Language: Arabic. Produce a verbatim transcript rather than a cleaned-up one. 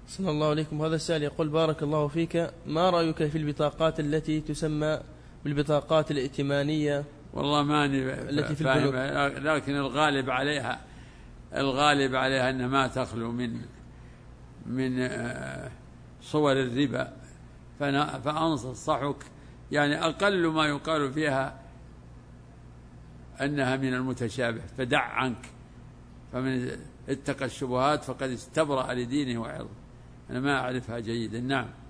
صلى الله عليكم. هذا السائل يقول: بارك الله فيك، ما رأيك في البطاقات التي تسمى بالبطاقات الائتمانية؟ والله ماني التي في البنوك، لكن الغالب عليها الغالب عليها أنها ما تخلو من من صور الربا، فأنصحك يعني أقل ما يقال فيها أنها من المتشابه، فدع عنك، فمن اتقى الشبهات فقد استبرأ لدينه وعرضه. أنا ما أعرفها جيدا. نعم.